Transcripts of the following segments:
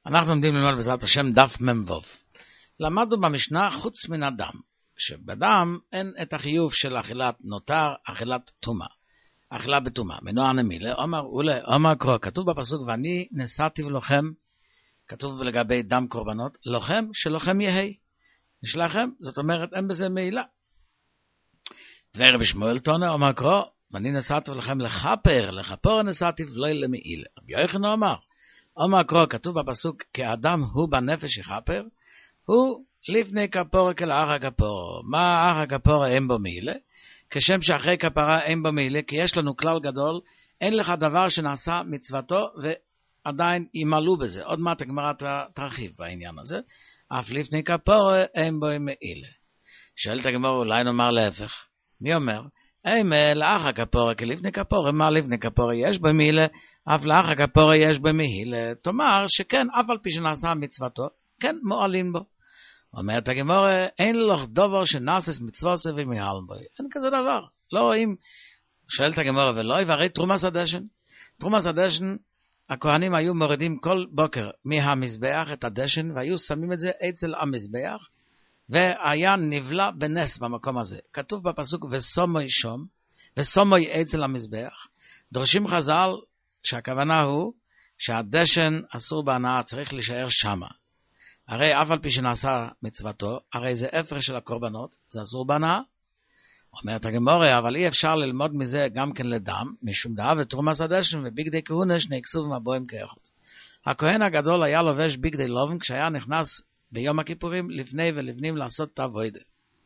אנחנו עומדים ללמוד בעזרת השם דף ממבוב. למדנו במשנה חוץ מן הדם, שבדם אין את החיוב של אכילת נותר, אכילת טומאה, אכילה בטומאה. מנוע נמילה, אומר קרוא, כתוב בפסוק, ואני נשאתי לכם, כתוב לגבי דם קורבנות, לוחם שלוחם יהי. נשלחם, זאת אומרת, אין בזה מעילה. דבר בשמואל תונה, אומר קרוא, ואני נשאתי לכם לכפור נשאתי ולא למעילה. רבי יוחנן אומר קרוא, כתוב בפסוק, כי האדם הוא בנפש יכפר, הוא לפני כפורה כלאחר כפורה. מה אחר כפורה אין בו מעילה? כשם שאחרי כפרה אין בו מעילה, כי יש לנו כלל גדול, אין לך דבר שנעשה מצוותו ועדיין ימלאו בזה. עוד מעט הגמרא תרחיב בעניין הזה. אף לפני כפורה אין בו מעילה. שואלת הגמרא, אולי נאמר להפך. מי אומר? לאחר כפורה כלפני כפורה, מה לפני כפורה יש בו מעילה, אף לאחר כפורה יש בו מעילה. תאמר שכן, אף על פי שנעשה מצוותו, כן מועלים בו. אומרת הגמרא, אין לך דבר שנעשס מצוות ומעל בו. אין כזה דבר. לא רואים. שואלת הגמרא, ולא יברי תרומס הדשן. תרומס הדשן, הכהנים היו מורידים כל בוקר מהמזבח את הדשן, והיו שמים את זה אצל המזבח, והיה נבלע בנס במקום הזה. כתוב בפסוק, וסומוי שום, וסומוי אצל המזבח. דורשים חז"ל שהכוונה הוא שהדשן אסור בהנאה, צריך להישאר שמה. הרי אף על פי שנעשה מצוותו, הרי זה הפרש של הקורבנות, זה אסור בהנאה. אומרת הגמרא, אבל אי אפשר ללמוד מזה גם כן לדם, משום דעה ותרומס הדשן ובגדי כהונה שני כסובים הבואים כאחד. הכהן הגדול היה לובש בגדי לובן כשהיה נכנס ביום הכיפורים לפני ולבנים לעשות תעבודה.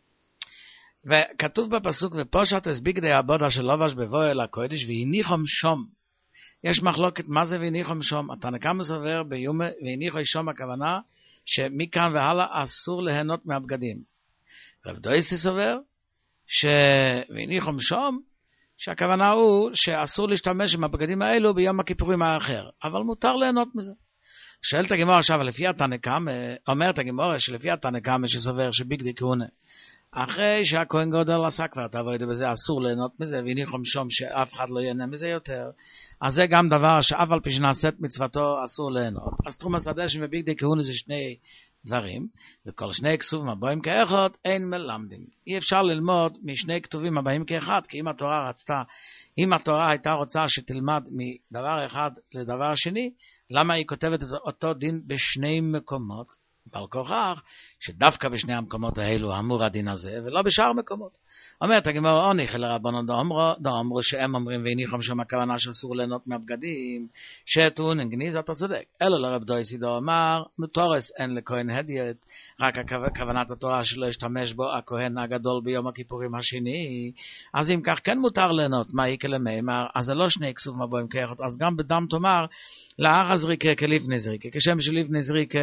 וכתוב בפסוק, ופושט את בגדי הבודה של לובש בבוא אל הקודש והניחום שום. יש מחלוקת מה זה והניחום שום. התנא קמא סובר ביומה והניחו שום, הכוונה שמכאן והלאה אסור ליהנות מהבגדים. רב דויסי סובר והניחום שום, שהכוונה הוא שאסור להשתמש עם הבגדים האלו ביום הכיפורים האחר, אבל מותר ליהנות מזה. שואלת הגמרא עכשיו, לפי התנא קמא, אומרת הגמרא שלפי התנא קמא שסובר שבגדי כהונה, אחרי שהכהן גדול עשה כבר תעבודה בזה, אסור ליהנות מזה, והניחום שום שאף אחד לא ייהנה מזה יותר, אז זה גם דבר שאף על פי שנעשית מצוותו אסור ליהנות. אז תרומס הדשן ובגדי כהונה זה שני דברים, וכל שני כסובים הבאים כאחד אין מלמדים. אי אפשר ללמוד משני כתובים הבאים כאחד, כי אם התורה הייתה רוצה שתלמד מדבר אחד לדבר שני, למה היא כותבת אותו דין בשני מקומות? בעל כוכך שדווקא בשני המקומות האלו אמור הדין הזה, ולא בשאר מקומות. אומרת הגמרא, אוניך לרבנן דאמרו שהם אומרים והניחום שם, הכוונה שאסור ליהנות מהבגדים, שטעון גניז, אתה צודק. אלא לרב דויסי אמר, מתורס אין לכהן הדיית, רק כוונת התורה שלא ישתמש בו הכהן הגדול ביום הכיפורים השני, אז אם כך כן מותר ליהנות, מה יקה למימר, אז זה לא שני כסובים הבאים כאחד, אז גם בדם תאמר, לאחר זריקה כלפני זריקה, כשם שלפני זריקה,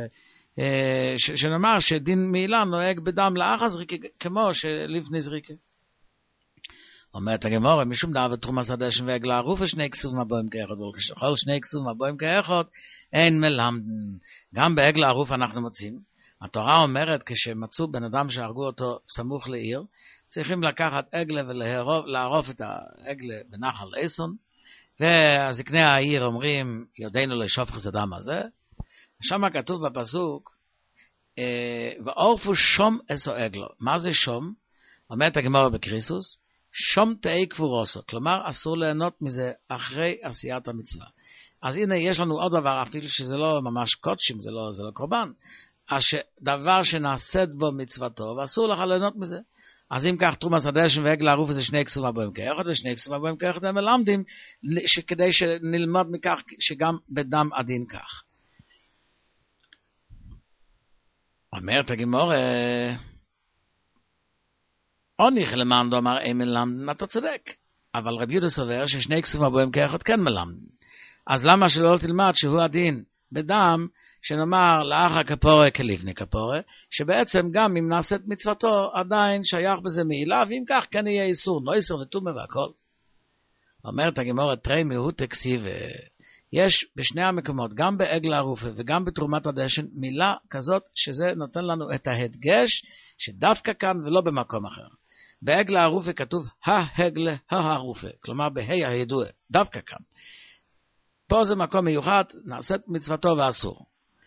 שנאמר שדין מעילה נוהג בדם לאחר זריקה כמו שלפני זריקה. אומרת הגמרא, משום דעה ותרומס הדשן ועגלה ערוף שני כסובים הבאים כאחד, וכשכל שני כסובים הבאים כאחד אין מלמדן. גם בעגלה ערוף אנחנו מוצאים, התורה אומרת כשמצאו בן אדם שהרגו אותו סמוך לעיר, צריכים לקחת עגלה ולערוף את העגלה בנחל איסון, והזקני העיר אומרים יודענו לשופך את הדם הזה. שם כתוב בפסוק, ועורפו שום אסו עגלו. מה זה שום? אומרת הגמרא בקריסוס, שום תאי קבורוסו. כלומר, אסור ליהנות מזה אחרי עשיית המצווה. אז הנה, יש לנו עוד דבר, אפילו שזה לא ממש קודשים, זה לא קורבן, דבר שנעשית בו מצוותו, ואסור לך ליהנות מזה. אז אם כך, תרומס הדשן ועגל ערוף זה שני כסובים הבאים כאחד, ושני כסובים הבאים כאחד הם מלמדים, כדי שנלמד מכך שגם בדם הדין כך. אומרת הגמרא, אוניך למען דאמר אין מלמדן, אתה צודק. אבל רבי יהודה סובר ששני כסובים הבאים כאחד כן מלמדן. אז למה שלא תלמד שהוא הדין בדם, שנאמר לאחר כפורה כלפני כפורה, שבעצם גם אם נעשית מצוותו עדיין שייך בזה מעילה, ואם כך כן יהיה איסור, לא איסור וטומאה והכל. אומרת הגמרא, תראי מיהו תקסיב, יש בשני המקומות, גם בעגלה ערופה וגם בתרומת הדשן, מילה כזאת שזה נותן לנו את ההדגש שדווקא כאן ולא במקום אחר. בעגלה ערופה כתוב ההגלה הערופה, כלומר בהי הידוע, דווקא כאן. פה זה מקום מיוחד, נעשית מצוותו ואסור.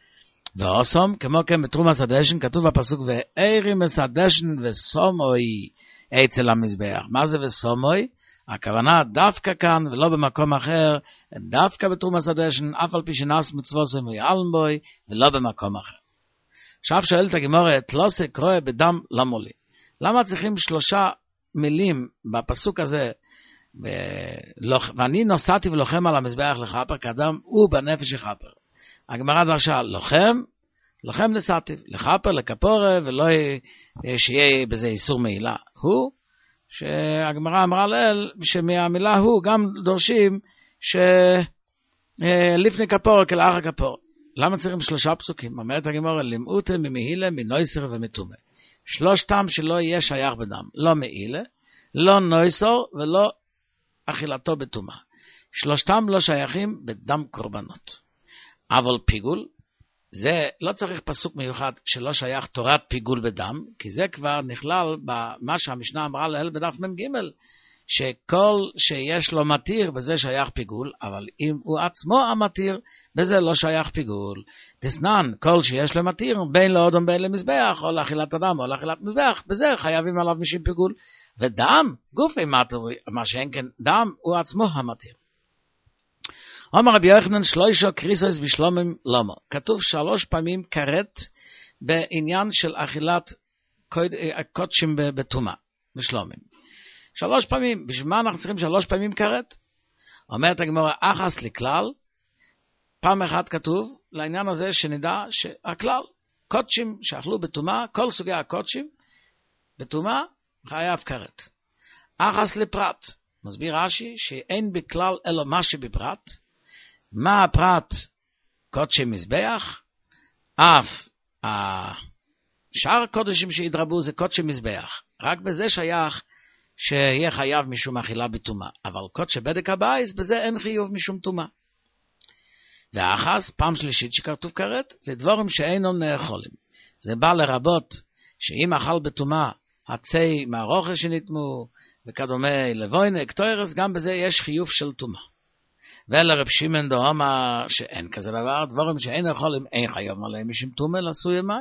ואוסום, כמו כן בתרומס הדשן, כתוב בפסוק, ואירימס הדשן וסומוי אצל המזבח. מה זה וסומוי? הכוונה דווקא כאן ולא במקום אחר, דווקא בתרומס הדשן, אף על פי שנס מצוות סמוי אלמבוי, ולא במקום אחר. עכשיו שואלת הגמרא, תלוסי קרוא בדם למולי. למה צריכים 3 מילים בפסוק הזה, ואני נוסעתי ולוחם על המזבח לכפר, כאדם הוא בנפש יכפר. הגמרא דרשה, לוחם נסעתי, לכפר, לכפורה, ולא שיהיה בזה איסור מעילה. הוא, שהגמרא אמרה לאל, שמהמילה הוא גם דורשים, שלפני כפורה כלאחר כפורה. למה צריכים 3 פסוקים? אומרת הגמרא, למעוטה ממהילה, מנויסר ומתומה. 3 שלא יהיה שייך בדם, לא מעילה, לא נויסור ולא אכילתו בתומה. 3 לא שייכים בדם קורבנות. אבל פיגול, זה לא צריך פסוק מיוחד שלא שייך תורת פיגול בדם, כי זה כבר נכלל במה שהמשנה אמרה לאל בדף מ"ג, שכל שיש לו מתיר בזה שייך פיגול, אבל אם הוא עצמו המתיר, בזה לא שייך פיגול. תסנן, כל שיש לו מתיר, בין לאודום בין למזבח, או לאכילת אדם או לאכילת מזבח, בזה חייבים עליו משום פיגול. ודם, גופי מתיר, מה שאין כן דם, הוא עצמו המתיר. אומר רבי יוחנן, 3 קריסוס בשלומים למה. כתוב 3 פעמים כרת בעניין של אכילת קודשים בתומה, בשלומים. 3 פעמים. בשביל מה אנחנו צריכים 3 פעמים כרת? אומרת הגמרא, אחס לכלל, פעם אחת כתוב, לעניין הזה שנדע שהכלל, קודשים שאכלו בתומה, כל סוגי הקודשים, בתומה, חייב כרת. אחס לפרט, מסביר רש"י, שאין בכלל אלא מה שבפרט. מה הפרט? קודשי מזבח, אף שאר הקודשים שהתרבו זה קודשי מזבח. רק בזה שייך שיהיה חייב משום אכילה בתומה. אבל קודשי בדק הבייס, בזה אין חיוב משום תומה. ואחס, פעם שלישית שכתוב כרת, לדבורים שאינם נאכולים. זה בא לרבות שאם אכל בתומה, הצי מהרוחה שנתמו, וכדומה לבוינה, קטוירס, גם בזה יש חיוב של תומה. ולרב שמעון דאמר שאין כזה דבר, דבורים שאין נאכולים, אין חייב עליהם משום תומה, לסויה מי?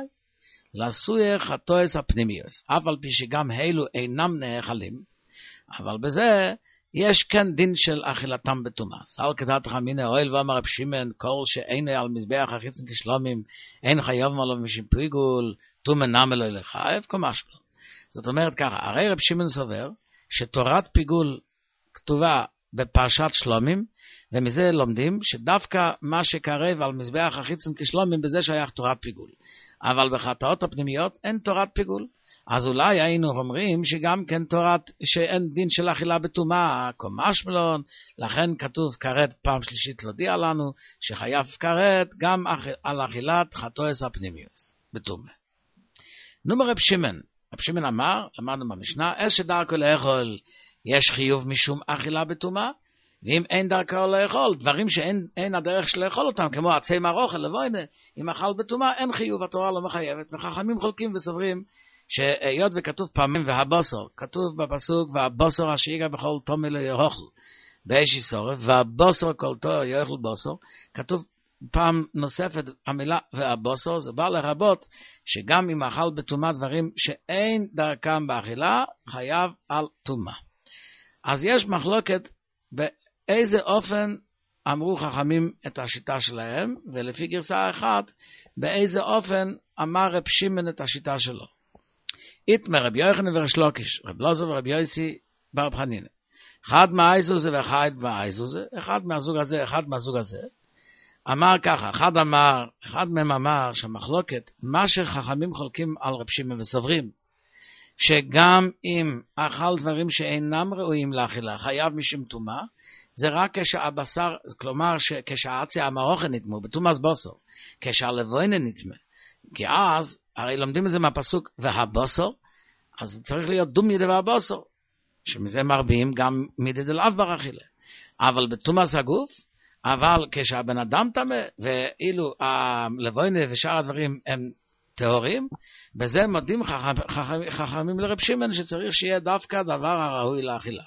לסויה חטואס הפנימיוס. אף על פי שגם אלו אינם נאכלים, אבל בזה יש כן דין של אכילתם בתומה. סל כדת חמיני אוהל ואמר רב שמעון, כל שאין על מזבח החיצון כשלומים, אין חייב עליו משום פיגול, תומה נמי לא לחייב, כמשמע. זאת אומרת ככה, הרי רב שמעון סובר, שתורת פיגול כתובה בפרשת שלומים, ומזה לומדים שדווקא מה שקרב על מזבח החיצון כשלומים, בזה שייך תורת פיגול. אבל בחטאות הפנימיות אין תורת פיגול. אז אולי היינו אומרים שגם כן תורת שאין דין של אכילה בתומה, כמשמע, לכן כתוב כרת פעם שלישית להודיע לנו שחייב כרת גם על אכילת חטאות הפנימיות בתומה. נאמר רב שמעון. רב שמעון אמר, למדנו במשנה, שדרכו לאכול יש חיוב משום אכילה בתומה, ואם אין דרכו לאכול, דברים שאין הדרך של לאכול אותם, כמו עצי מהרוחה לבוינה, אם אכל בתומה, אין חיוב, התורה לא מחייבת. וחכמים חולקים וסוברים, שהיות וכתוב פעמים והבוסר, כתוב בפסוק, והבוסר אשר ייגע בכל תומי לא יאכל, באישי שורף, והבוסר כל תור יאכל בוסר, כתוב פעם נוספת המילה והבוסר, זה בא לרבות שגם אם אכל בתומה דברים שאין דרכם באכילה, חייב על תומה. אז יש מחלוקת באיזה אופן אמרו חכמים את השיטה שלהם, ולפי גרסה אחת, באיזה אופן אמר רב שמעון את השיטה שלו. איתמר רב יוחנן וריש לקיש, רב אלעזר ורב יוסי בר חנינא. אחד מהאיזוזה ואחד מהאיזוזה, אחד מהזוג הזה, אחד מהזוג הזה. אמר ככה, אחד מהם אמר שהמחלוקת, מה שחכמים חולקים על רב שמעון וסוברים, שגם אם אכל דברים שאינם ראויים לאכילה, חייב משום תומה, זה רק כשהבשר, כלומר כשהעצי המאוכל נטמא, בתומאס בוסר, כשהלבוינה נטמא, כי אז, הרי לומדים את זה מהפסוק, והבוסר, אז צריך להיות דום ידי והבוסר, שמזה מרבים גם מידי דלאו ברכילה. אבל בתומאס הגוף, אבל כשהבן אדם טמא, ואילו הלבוינה ושאר הדברים הם טהורים, בזה מודים חכמים לרב שמעון שצריך שיהיה דווקא דבר הראוי לאכילה.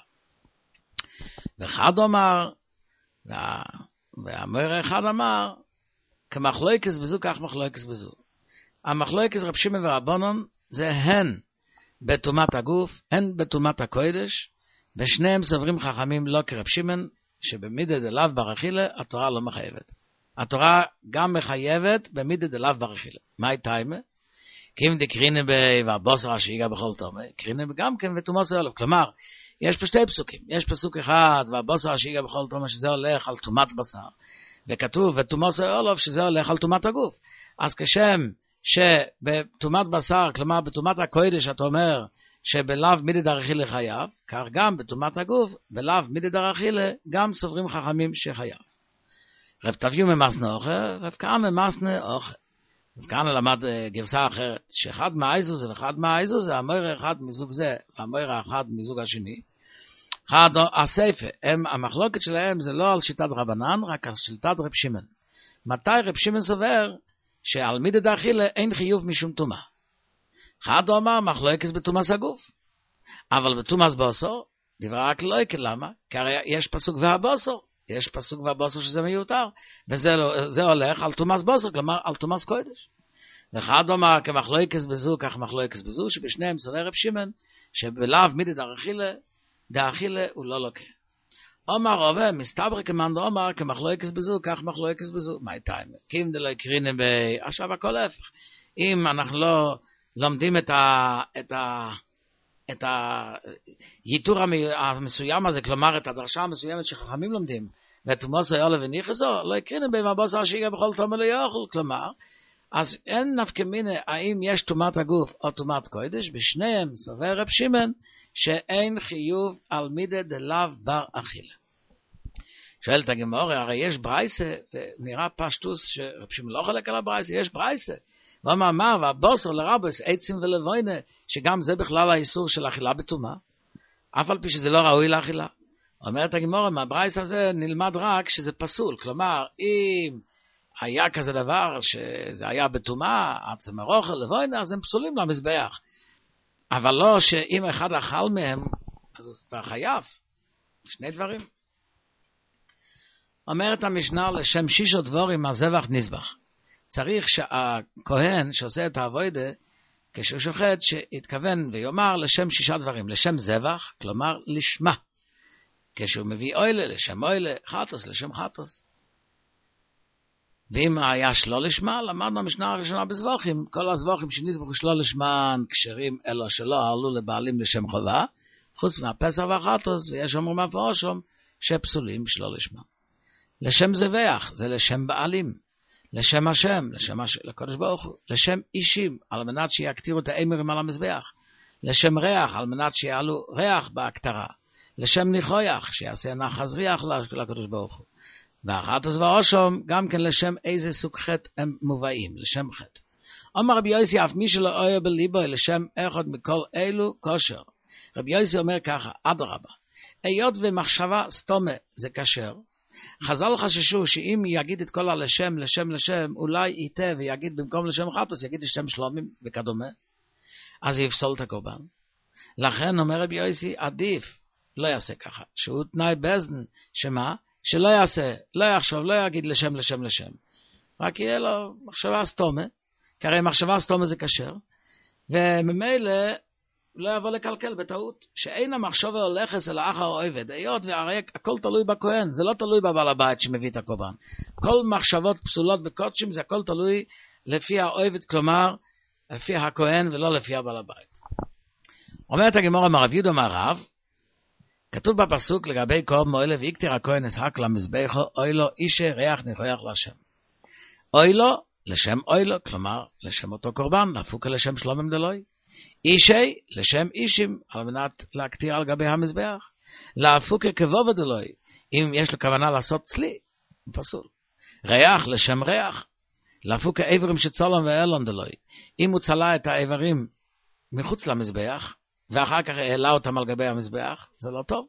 ואחד אמר, והמורה אחד אמר, כמחלוקס בזו, כך מחלוקס בזו. המחלוקס רב שמעון ורבנן זה הן בטומאת הגוף, הן בטומאת הקודש, ושניהם סוברים חכמים לא כרב שמעון, שבמידה דלאו בר אכילה, התורה לא מחייבת. התורה גם מחייבת במידה דלאו בר אכילה. מה הייתה? כי אם דקרינה והבוסר השיגה בכל תומה, קרינה גם כן וטומאת אלף. כלומר, יש פה שתי פסוקים. יש פסוק אחד, והבוסר השיגה בכל תומה, שזה הולך על טומאת בשר. וכתוב, וטומאת אלף, שזה הולך על טומאת הגוף. אז כשם שבטומאת בשר, כלומר בטומאת הקודש, אתה אומר שבלאו מידי דרכילה חייב, כך גם בטומאת הגוף, בלאו מידי דרכילה, גם סוברים חכמים שחייב. רב תביו ממסנה אוכל, רב כהנא ממסנה אוכל. רב כהנא למד גרסה אחרת, שאחד מהאיזוז ואחד מהאיזוז, זה המויר אחד מזוג זה, והמויר אחד מזוג השני. אחד הסייפה, המחלוקת שלהם זה לא על שיטת רבנן, רק על שיטת רב שמעון. מתי רב שמעון סובר שעל מידי דאכילה אין חיוב משום טומאה? אחד אומר מחלוקת בטומאת הגוף, אבל בטומאת בוסר דברה רק לא יקל. למה? כי הרי יש פסוק והבוסר, יש פסוק והבוסר שזה מיותר, וזה הולך על טומאת בוסר, כלומר על טומאת קודש. ואחד אומר כמחלוקת בזו, כך מחלוקת בזו, שבשניהם סובר רב שמעון שבלאו מידי דאכילה הוא לא לוקה. אומר רבה, מסתבר כמאן דאמר כמחלוקת בזו, כך מחלוקת בזו. מה הייתה? כי אם דלא יקרינה עכשיו הכל להפך. אם אנחנו לא לומדים את היתור המסוים הזה, כלומר את הדרשה המסוימת שחכמים לומדים, ואת מוסר יאללה וניחזו, לא יקרינה במבוסר השיגה בכל תומה לא יאכל. כלומר, אז אין נפקא מינה האם יש טומאת הגוף או טומאת קודש, בשניהם סובר רב שמעון שאין חיוב על מידי דלאו בר אכילה. שואלת הגמרא, הרי יש ברייסה, ונראה פשטוס שרב שמעון לא חולק על הברייסה, יש ברייסה. ואומר מה, והבוסר לרבוס, עצים ולבוינה, שגם זה בכלל האיסור של אכילה בטומאה, אף על פי שזה לא ראוי לאכילה. אומרת הגמרא, מהברייסה הזה נלמד רק שזה פסול, כלומר, אם היה כזה דבר שזה היה בטומאה, עצם אוכל לבוינה, אז הם פסולים למזבח. אבל לא שאם אחד אכל מהם, אז הוא כבר חייב. שני דברים. אומרת המשנה, לשם שישה דבורים הזבח נזבח. צריך שהכהן שעושה את העבודה, כשהוא שוחט, שיתכוון ויאמר לשם שישה דברים. לשם זבח, כלומר לשמה. כשהוא מביא אוילה, לשם אוילה, חטוס, לשם חטוס. ואם היה שלא לשמה, למדנו המשנה הראשונה בזבוחים, כל הזבוחים שנזבחו שלא לשמן כשרים, אלא שלא עלו לבעלים לשם חובה, חוץ מהפסח והחטוס, ויש אומרים מפורשם שפסולים שלא לשמה. לשם זבח, זה לשם בעלים, לשם השם, לקדוש ברוך הוא, לשם אישים, על מנת שיקטירו את האמרים על המזבח, לשם ריח, על מנת שיעלו ריח בהקטרה, לשם ניחויח, שיעשה נחז ריח לקדוש ברוך הוא. והחטוס והאושם, גם כן לשם איזה סוג חטא הם מובאים, לשם חטא. אומר רבי יוסי, אף מי שלא אוהב בליבו, לשם אחד מכל אלו כושר. רבי יוסי אומר ככה, אדרבה, היות ומחשבה סתומה זה כשר, חז"ל חששו שאם יגיד את כל הלשם, לשם, אולי ייתה ויגיד במקום לשם חטוס, יגיד לשם שלומים וכדומה, אז יפסול את הקורבן. לכן אומר רבי יוסי, עדיף, לא יעשה ככה, שהוא תנאי בזן, שמה? שלא יעשה, לא יחשוב, לא יגיד לשם, רק יהיה לו מחשבה סתומה, כי הרי מחשבה סתומה זה כשר, וממילא לא יבוא לקלקל בטעות, שאין המחשבה הולכת אל האחר העובד, היות והרי הכל תלוי בכהן, זה לא תלוי בבעל הבית שמביא את הקורבן. כל מחשבות פסולות בקודשים, זה הכל תלוי לפי העובד, כלומר, לפי הכהן ולא לפי הבעל הבית. אומרת הגמרא מרב יהודה מהרב, כתוב בפסוק לגבי קורב מועלה ויקטיר הכהן ישחק למזבח אוי לו אישה ריח ניחויח לשם. אוי לו לשם אוי לו, כלומר לשם אותו קורבן, להפוק לשם שלומם דלוי. אישי לשם אישים, על מנת להקטיר על גבי המזבח. להפוק כבוב דלוי, אם יש לו כוונה לעשות צלי, פסול. ריח לשם ריח, להפוק האיברים שצלם ואלון דלוי. אם הוא צלה את האיברים מחוץ למזבח, ואחר כך העלה אותם על גבי המזבח, זה לא טוב.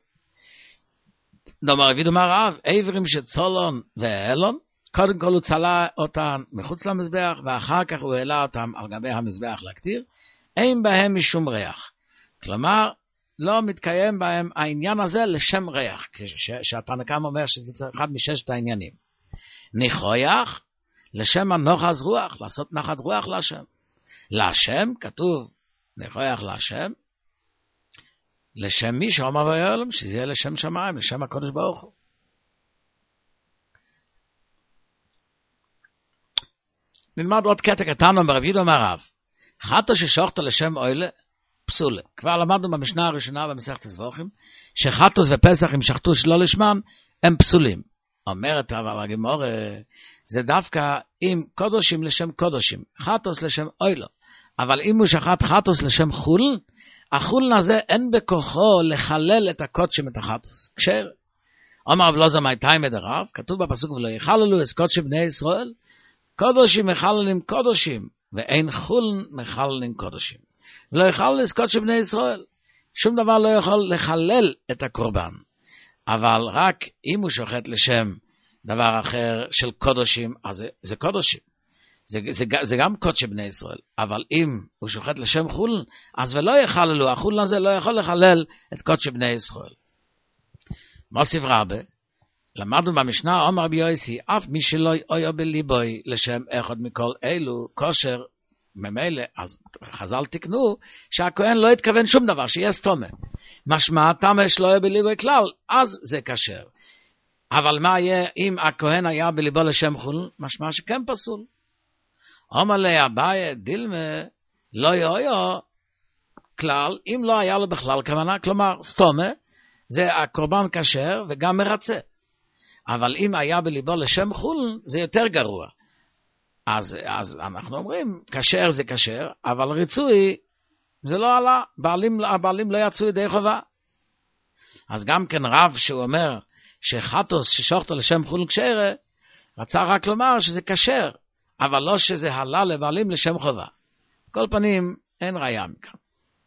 דאמר רבי דאמר רב, איברים שצולון ואלון, קודם כל הוא צלה אותם מחוץ למזבח, ואחר כך הוא העלה אותם על גבי המזבח להקטיר, אין בהם משום ריח. כלומר, לא מתקיים בהם העניין הזה לשם ריח, שהתנא קמא אומר שזה אחד מששת העניינים. ניחויח, לשם הנוחז רוח, לעשות נחת רוח להשם. להשם, כתוב, נכוח להשם, לשם מי שאומר ויעלם, שזה יהיה לשם שמיים, לשם הקודש ברוך הוא. נלמד עוד קטע קטן, אומר יהודה אומר רב, חטא ששוחט לשם אוילה, פסולה. כבר למדנו במשנה הראשונה במסכת זבוחים, שחטוס ופסח אם שחטו שלא לשמם, הם פסולים. אומרת אבל הגמרא, זה דווקא אם קודשים לשם קודשים, חטוס לשם אוילו. אבל אם הוא שחט חטוס לשם חול, החול הזה אין בכוחו לחלל את הקודשים את החטוס. כשר. אומר רב אלעזר מאיתי מדרב, כתוב בפסוק ולא יחללו את קודשי בני ישראל, קודשים מחללים קודשים, ואין חול מחללים קודשים. לא יחלל את קודשי בני ישראל. שום דבר לא יכול לחלל את הקורבן. אבל רק אם הוא שוחט לשם דבר אחר של קודשים, אז זה קודשים. זה גם קודשי בני ישראל. אבל אם הוא שוחט לשם חול, אז ולא יחללו, החול הזה לא יכול לחלל את קודשי בני ישראל. מוסיף רבה, למדנו במשנה, אומר רבי יוסי, אף מי שלא יהיה בליבוי לשם אחד מכל אלו, כושר, ממילא, אז חז"ל תקנו, שהכהן לא התכוון שום דבר, שיהיה סתומה. משמע, תמה שלא יהיה בליבוי כלל, אז זה כשר. אבל מה יהיה אם הכהן היה בליבו לשם חול? משמע שכן פסול. אומר לי, אביי, דילמה, לא יהיה כלל, אם לא היה לו בכלל כוונה, כלומר, סתומה, זה הקורבן כשר וגם מרצה. אבל אם היה בליבו לשם חול, זה יותר גרוע. אז אנחנו אומרים, כשר זה כשר, אבל ריצוי זה לא עלה, הבעלים לא יצאו ידי חובה. אז גם כן רב שהוא אומר שחטוס ששוחטו לשם חול כשרה, רצה רק לומר שזה כשר, אבל לא שזה עלה לבעלים לשם חובה. כל פנים אין ראיה מכאן.